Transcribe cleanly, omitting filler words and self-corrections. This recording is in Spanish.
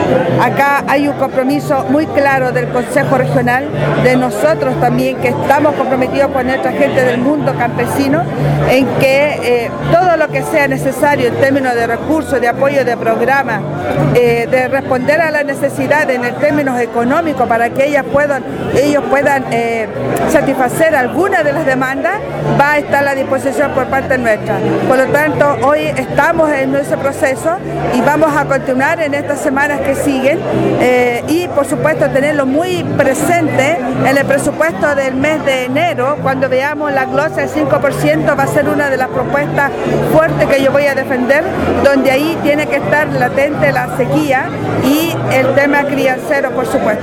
Acá hay un compromiso muy claro del Consejo Regional, de nosotros también, que estamos comprometidos con nuestra gente del mundo campesino, en que todo lo que sea necesario en términos de recursos, de apoyo de programas, de responder a las necesidades en términos económicos para que ellos puedan satisfacer algunas de las demandas, va a estar a la disposición por parte nuestra. Por lo tanto, hoy estamos en ese proceso y vamos a continuar en estas semanas que siguen y por supuesto tenerlo muy presente en el presupuesto del mes de enero, cuando veamos la glosa del 5%, va a ser una de las propuestas fuertes que yo voy a defender, donde ahí tiene que estar latente la sequía y el tema criancero, por supuesto.